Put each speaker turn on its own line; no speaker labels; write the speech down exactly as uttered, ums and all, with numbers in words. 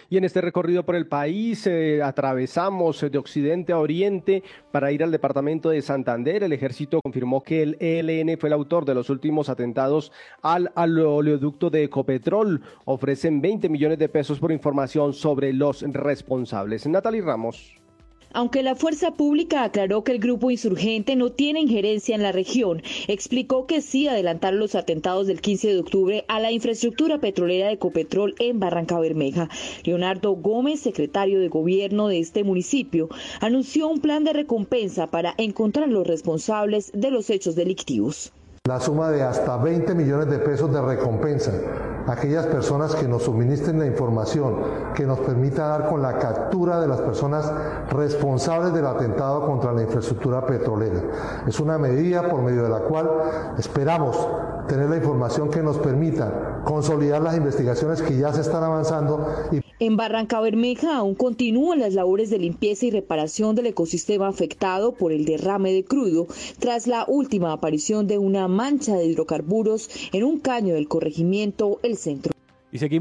Y en este recorrido por el país eh, atravesamos de occidente a oriente para ir al departamento de Santander. El ejército confirmó que el E L N fue el autor de los últimos atentados al, al oleoducto de Ecopetrol. Ofrecen veinte millones de pesos por información sobre los responsables. Natalie Ramos.
Aunque la fuerza pública aclaró que el grupo insurgente no tiene injerencia en la región, explicó que sí adelantaron los atentados del quince de octubre a la infraestructura petrolera de Ecopetrol en Barrancabermeja. Leonardo Gómez, secretario de gobierno de este municipio, anunció un plan de recompensa para encontrar los responsables de los hechos delictivos.
La suma de hasta veinte millones de pesos de recompensa a aquellas personas que nos suministren la información que nos permita dar con la captura de las personas responsables del atentado contra la infraestructura petrolera. Es una medida por medio de la cual esperamos tener la información que nos permita consolidar las investigaciones que ya se están avanzando. Y...
En Barrancabermeja aún continúan las labores de limpieza y reparación del ecosistema afectado por el derrame de crudo tras la última aparición de una mancha de hidrocarburos en un caño del corregimiento El Centro.
Y seguimos